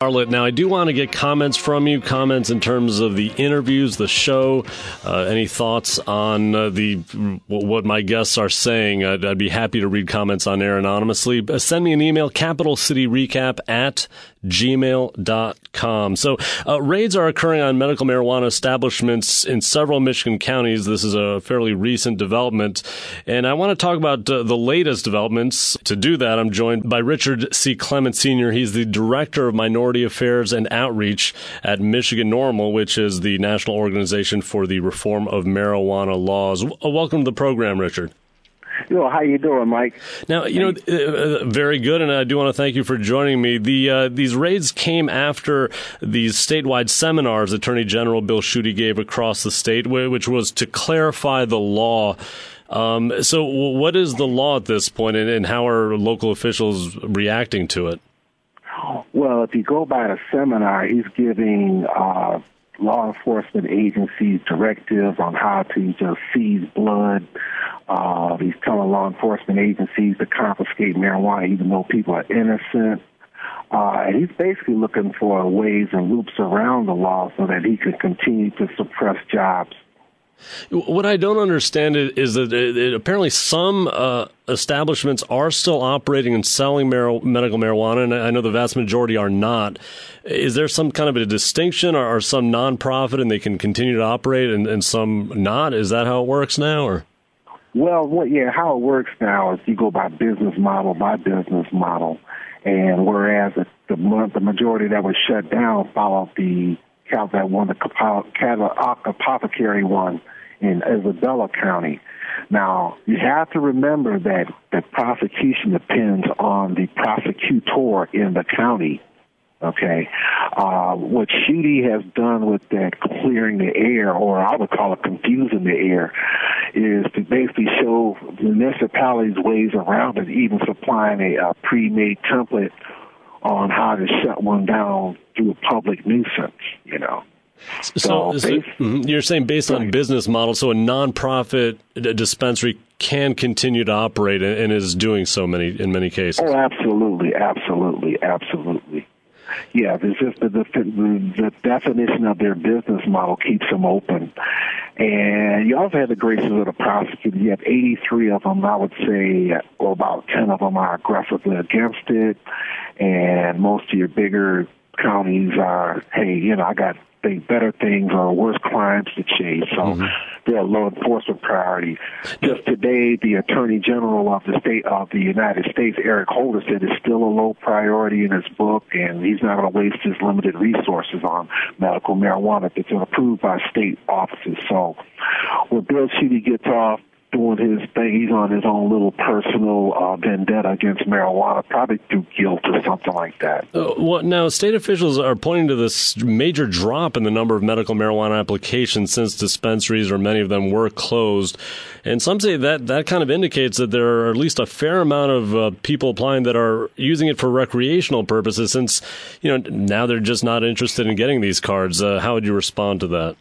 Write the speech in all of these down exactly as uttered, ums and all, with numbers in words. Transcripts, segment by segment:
Arlett. Now, I do want to get comments from you, comments in terms of the interviews, the show, uh, any thoughts on uh, the what my guests are saying. I'd, I'd be happy to read comments on air anonymously. Uh, send me an email, capital city recap at gmail dot com. So uh, raids are occurring on medical marijuana establishments in several Michigan counties. This is a fairly recent development, and I want to talk about uh, the latest developments. To do that, I'm joined by Richard C. Clement Senior He's the Director of Minority Affairs and Outreach at Michigan NORML, which is the National Organization for the Reform of Marijuana Laws. W- welcome to the program, Richard. Yo, how you doing, Mike? Now, you know, uh, very good, and I do want to thank you for joining me. The uh, these raids came after these statewide seminars Attorney General Bill Schuette gave across the state, which was to clarify the law. Um, so what is the law at this point, and, and how are local officials reacting to it? Well, if you go by the seminar, he's giving uh, law enforcement agencies directives on how to just seize blood. Uh, he's telling law enforcement agencies to confiscate marijuana even though people are innocent. Uh, and he's basically looking for ways and loops around the law so that he can continue to suppress jobs. What I don't understand is that it, apparently some uh, establishments are still operating and selling mar- medical marijuana, and I know the vast majority are not. Is there some kind of a distinction, or are some nonprofit and they can continue to operate and, and some not? Is that how it works now? Or? Well, what, yeah, how it works now is you go by business model by business model, and whereas the the, the majority that was shut down followed the that one, the Cadillac Apothecary one in Isabella County. Now, you have to remember that the prosecution depends on the prosecutor in the county. Okay, uh, what Schuette has done with that clearing the air, or I would call it confusing the air, is to basically show municipalities ways around it, even supplying a, a pre-made template on how to shut one down through a public nuisance, you know. So, so, so you're saying based on business model, so a nonprofit dispensary can continue to operate and is doing so many in many cases. Oh, absolutely, absolutely, absolutely. Yeah, there's just the, the, the definition of their business model keeps them open. And you also have the graces of the prosecutor. You have eighty-three of them, I would say, or about ten of them are aggressively against it. And most of your bigger counties are, hey, you know, I got think better things or worse crimes to chase. So mm-hmm. they're a law enforcement priority. Just today, the Attorney General of the state of the United States, Eric Holder, said it's still a low priority in his book, and he's not going to waste his limited resources on medical marijuana if it's approved by state offices. So when Bill Schuette gets off doing his thing, he's on his own little personal uh, vendetta against marijuana, probably through guilt or something like that. Uh, well, now, state officials are pointing to this major drop in the number of medical marijuana applications since dispensaries, or many of them, were closed. And some say that that kind of indicates that there are at least a fair amount of uh, people applying that are using it for recreational purposes, since, you know, now they're just not interested in getting these cards. Uh, how would you respond to that?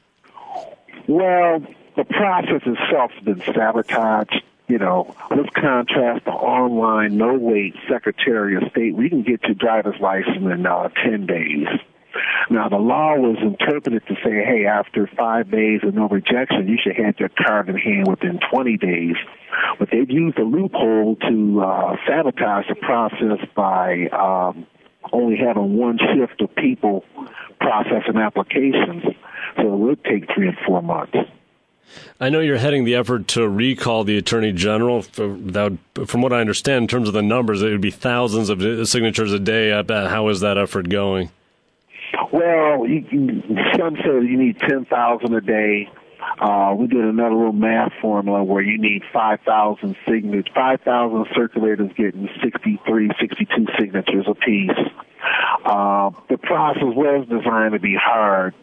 Well, the process itself has been sabotaged. You know, let's contrast the online, no-wait Secretary of State. We can get your driver's license in uh, ten days. Now, the law was interpreted to say, hey, after five days of no rejection, you should have your card in hand within twenty days. But they've used a loophole to uh, sabotage the process by um, only having one shift of people processing applications. So it would take three and four months. I know you're heading the effort to recall the Attorney General. That would, from what I understand, in terms of the numbers, it would be thousands of signatures a day. How is that effort going? Well, you, some say you need ten thousand a day. Uh, we did another little math formula where you need five thousand signatures, five thousand circulators getting sixty-three, sixty-two signatures apiece. Uh, the process was designed to be hard,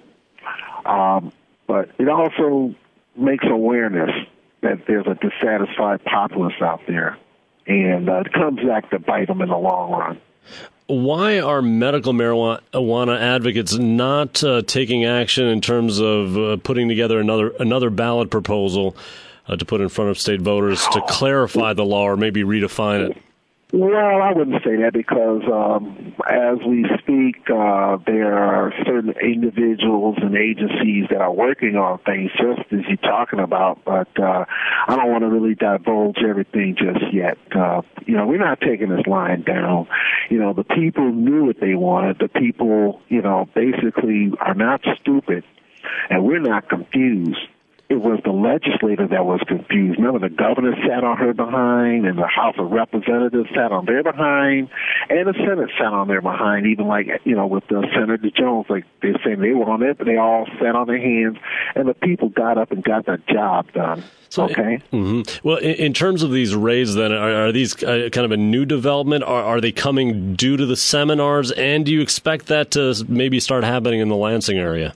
um, but it also makes awareness that there's a dissatisfied populace out there, and uh, it comes back to bite them in the long run. Why are medical marijuana advocates not uh, taking action in terms of uh, putting together another another ballot proposal uh, to put in front of state voters to clarify the law or maybe redefine it? Well, I wouldn't say that because um, as we speak, uh, there are certain individuals and agencies that are working on things just as you're talking about, but uh, I don't want to really divulge everything just yet. Uh, you know, we're not taking this line down. You know, the people knew what they wanted. The people, you know, basically are not stupid, and we're not confused. It was the legislator that was confused. Remember, the governor sat on her behind, and the House of Representatives sat on their behind, and the Senate sat on their behind, even like, you know, with the Senator Jones, like they're saying they were on it, but they all sat on their hands, and the people got up and got the job done. So, okay. Mm-hmm. Well, in, in terms of these raids, then, are, are these uh, kind of a new development? Are, are they coming due to the seminars, and do you expect that to maybe start happening in the Lansing area?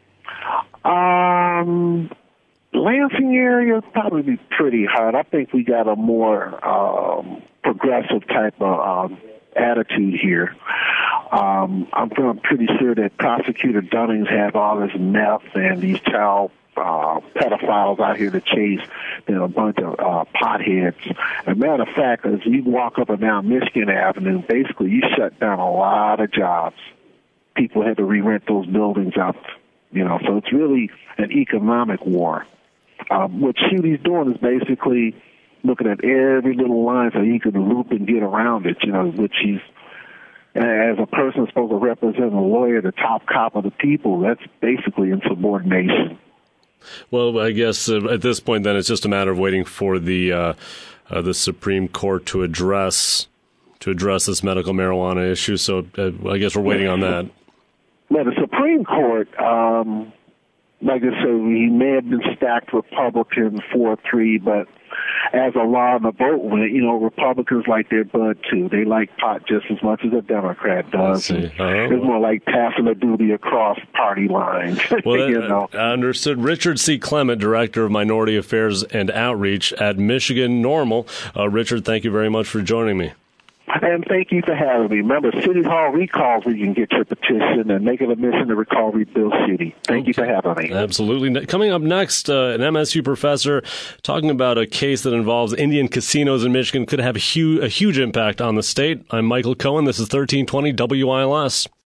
Um... Lansing area would probably be pretty hard. I think we got a more um, progressive type of um, attitude here. Um, I'm, I'm pretty sure that Prosecutor Dunnings have all this meth and these child uh, pedophiles out here to chase, you know, a bunch of uh, potheads. As a matter of fact, as you walk up and down Michigan Avenue, basically you shut down a lot of jobs. People had to re-rent those buildings out, you know, so it's really an economic war. Um, what Schuette's doing is basically looking at every little line so he can loop and get around it, you know, which he's, as a person supposed to represent a lawyer, the top cop of the people, that's basically insubordination. Well, I guess uh, at this point, then, it's just a matter of waiting for the uh, uh, the Supreme Court to address to address this medical marijuana issue. So uh, I guess we're waiting on that. Now, the Supreme Court, um, like I said, he may have been stacked Republican four three, but as a law and a vote went, you know, Republicans like their bud too. They like pot just as much as a Democrat does. Uh-huh. It's more like passing a duty across party lines. Well, you know? I understood. Richard C. Clement, Director of Minority Affairs and Outreach at Michigan Normal. Uh, Richard, thank you very much for joining me. And thank you for having me. Remember, City Hall recalls where you can get your petition and make it a mission to recall Rebuild City. Thank okay. you for having me. Absolutely. Coming up next, uh, an M S U professor talking about a case that involves Indian casinos in Michigan could have a huge, a huge impact on the state. I'm Michael Cohen. This is thirteen twenty W I L S.